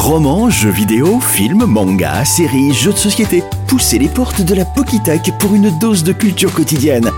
Romans, jeux vidéo, films, mangas, séries, jeux de société. Poussez les portes de la Pokitech pour une dose de culture quotidienne.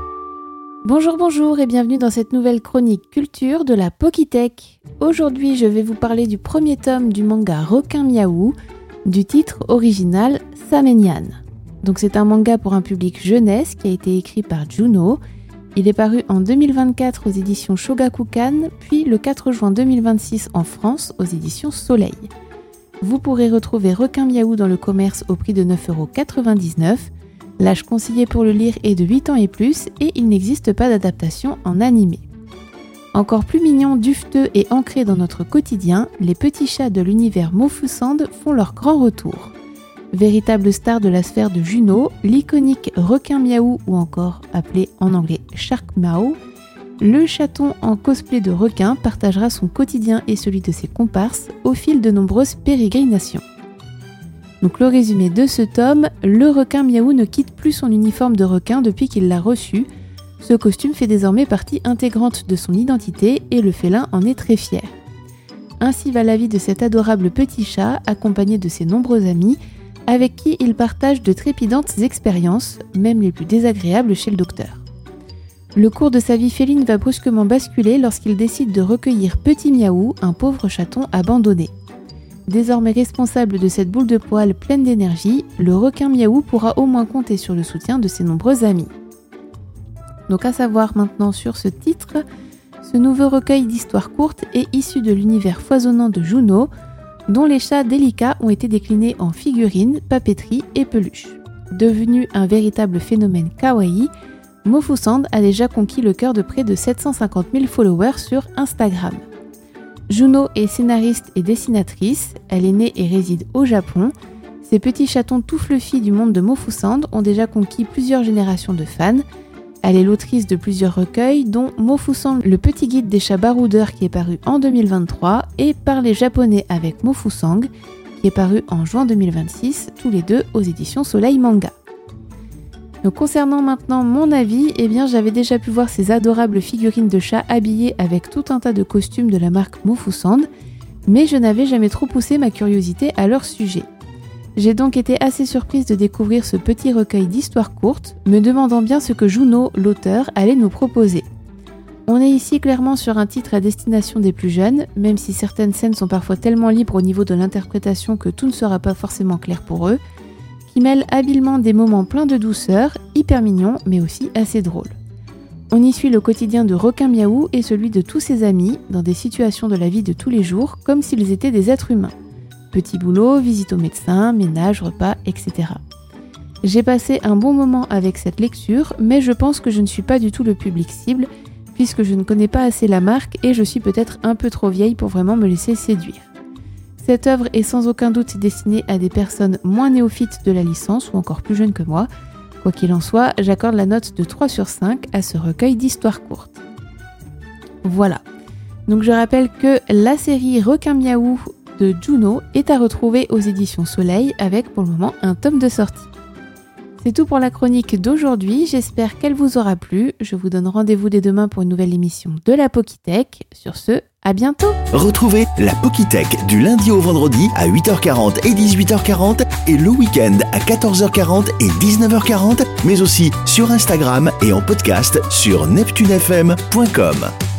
Bonjour et bienvenue dans cette nouvelle chronique culture de la Pokitech. Aujourd'hui, je vais vous parler du premier tome du manga Requin Miaou, du titre original Samenyan. Donc c'est un manga pour un public jeunesse qui a été écrit par Juno. Il est paru en 2024 aux éditions Shogakukan, puis le 4 juin 2026 en France aux éditions Soleil. Vous pourrez retrouver Requin Miaou dans le commerce au prix de 9,99€. L'âge conseillé pour le lire est de 8 ans et plus et il n'existe pas d'adaptation en animé. Encore plus mignons, dufteux et ancrés dans notre quotidien, les petits chats de l'univers Mofusand font leur grand retour. Véritable star de la sphère de Juno, l'iconique Requin Miaou ou encore appelé en anglais Shark Mao, le chaton en cosplay de requin partagera son quotidien et celui de ses comparses au fil de nombreuses pérégrinations. Donc le résumé de ce tome, le Requin Miaou ne quitte plus son uniforme de requin depuis qu'il l'a reçu. Ce costume fait désormais partie intégrante de son identité et le félin en est très fier. Ainsi va la vie de cet adorable petit chat accompagné de ses nombreux amis avec qui il partage de trépidantes expériences, même les plus désagréables chez le docteur. Le cours de sa vie féline va brusquement basculer lorsqu'il décide de recueillir Petit Miaou, un pauvre chaton abandonné. Désormais responsable de cette boule de poil pleine d'énergie, le Requin Miaou pourra au moins compter sur le soutien de ses nombreux amis. Donc à savoir maintenant sur ce titre, ce nouveau recueil d'histoires courtes est issu de l'univers foisonnant de Juno, dont les chats délicats ont été déclinés en figurines, papeterie et peluches. Devenu un véritable phénomène kawaii, Mofusand a déjà conquis le cœur de près de 750 000 followers sur Instagram. Juno est scénariste et dessinatrice, elle est née et réside au Japon. Ces petits chatons tout fluffy du monde de Mofusand ont déjà conquis plusieurs générations de fans. Elle est l'autrice de plusieurs recueils, dont Mofusand, le petit guide des chats baroudeurs qui est paru en 2023, et Parler japonais avec Mofusang, qui est paru en juin 2026, tous les deux aux éditions Soleil Manga. Donc concernant maintenant mon avis, j'avais déjà pu voir ces adorables figurines de chats habillées avec tout un tas de costumes de la marque Mofusand, mais je n'avais jamais trop poussé ma curiosité à leur sujet. J'ai donc été assez surprise de découvrir ce petit recueil d'histoires courtes, me demandant bien ce que Juno, l'auteur, allait nous proposer. On est ici clairement sur un titre à destination des plus jeunes, même si certaines scènes sont parfois tellement libres au niveau de l'interprétation que tout ne sera pas forcément clair pour eux, qui mêlent habilement des moments pleins de douceur, hyper mignons, mais aussi assez drôles. On y suit le quotidien de Requin Miaou et celui de tous ses amis, dans des situations de la vie de tous les jours, comme s'ils étaient des êtres humains. Petit boulot, visite au médecin, ménage, repas, etc. J'ai passé un bon moment avec cette lecture, mais je pense que je ne suis pas du tout le public cible, puisque je ne connais pas assez la marque et je suis peut-être un peu trop vieille pour vraiment me laisser séduire. Cette œuvre est sans aucun doute destinée à des personnes moins néophytes de la licence ou encore plus jeunes que moi. Quoi qu'il en soit, j'accorde la note de 3 sur 5 à ce recueil d'histoires courtes. Voilà. Donc je rappelle que la série Requin Miaou de Juno est à retrouver aux éditions Soleil avec pour le moment un tome de sortie. C'est tout pour la chronique d'aujourd'hui, j'espère qu'elle vous aura plu. Je vous donne rendez-vous dès demain pour une nouvelle émission de la Pokitech. Sur ce, à bientôt. Retrouvez la Pokitech du lundi au vendredi à 8h40 et 18h40 et le week-end à 14h40 et 19h40, mais aussi sur Instagram et en podcast sur neptunefm.com.